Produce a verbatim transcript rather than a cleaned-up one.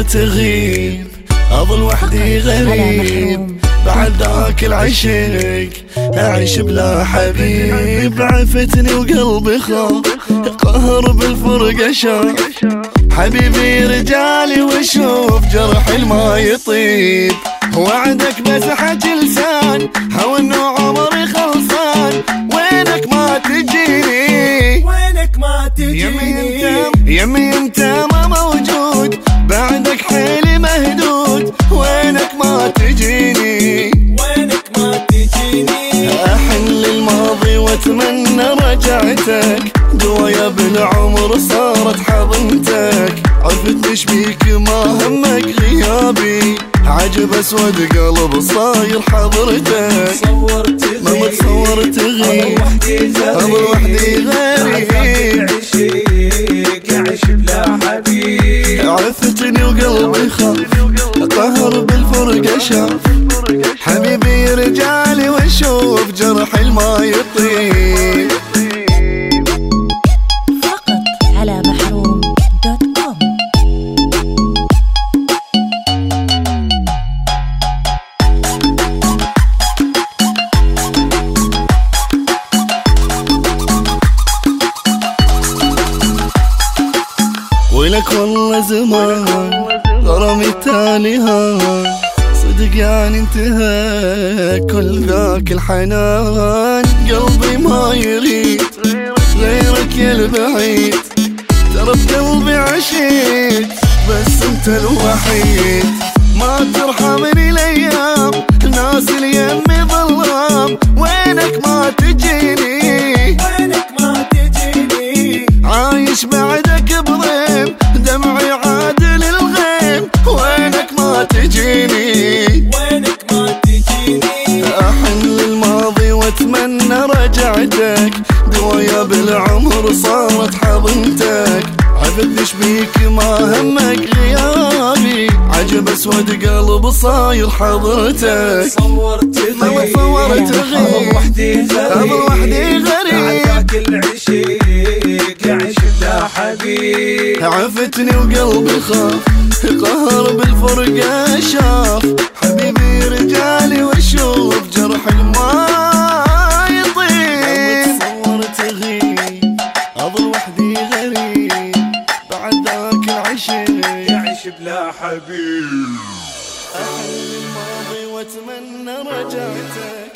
تصور تغيب، أظل وحدي غريب بعد ذاك العشق، أعيش بلا حبيب. عفتني وقلبي خاف، قهر بالفرقة شاف. حبيبي رجالي وشوف جرحي ما يطيب، وعدك مسحة لسان هو انه عمري خلصان. وينك ما تجيني، وينك ما تجيني، يمي انت ما موجود، بعدك حيلي مهدود. وينك ما تجيني، وينك ما تجيني. احن للماضي واتمنى رجعتك، دوايا بالعمر صارت حضنتك. عرفت ايش بيك ما همك غيابي، عجب اسود قلب صاير حضرتك. ما متصور تغيب، أظل وحدي غريب. يعيش بلا حبيب، عفتني وقلبي خاف، قهر بالفرقة شاف. حبيبي رجالي وشوف جرحي ما يطيب. فقط على محروم دوت كوم. ولك والله زمان غرامي التالي هان، صدق يعني انتهى كل ذاك الحنان. قلبي ما يريد غيرك يا البعيد، ترى بقلبي عشيت بس انت الوحيد. ما ترحمني الايام، ناس اليم ظلام. وينك ما تجيني، وينك ما تجيني. عايش بعدك بضيم، دمعي عادل الغيم. وينك ما تجيني، وينك ما تجيني. احن للماضي واتمنى رجعتك، دوايا بالعمر صارت حضنتك. عرفت ايش بيك ما همك غيابي، عجب اسود قلب صاير حضرتك. ما متصور تغيب، أظل وحدي أظل وحدي غريب. ذاك العشيق يعيش بلا حبيب. عفتني وقلبي خاف، قهر بالفرقة شاف. حبيبي رجالي وشوف جرحي ما يطيب. تصور تغيب، أظل وحدي غريب بعد ذاك العشق، يعيش بلا حبيب. أحن الماضي واتمنى رجعتك.